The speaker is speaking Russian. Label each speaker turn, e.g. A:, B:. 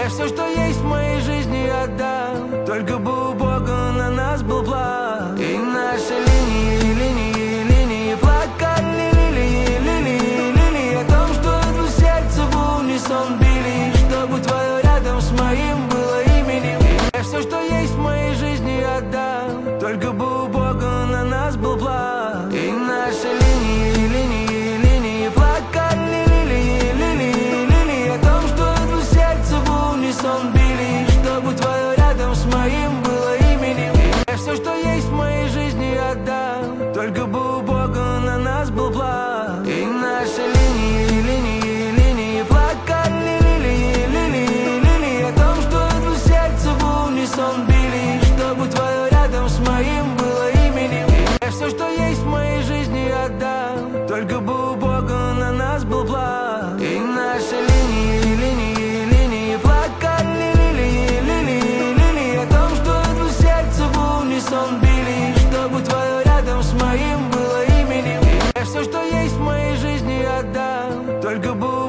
A: Я все, что есть в моей жизни, отдам. Только бы у Бога на нас был план. И наши линии плакали, лилии о том, что это сердце в унисон били, чтобы твое рядом с моим было именем. И я все, что есть в моей жизни, отдам. Только бы у Бога на нас был план. И наши линии плакали, лилии о том, что это сердце в унисон били, чтобы твое рядом с моим было именем. И я все, что есть в моей жизни, отдам. Только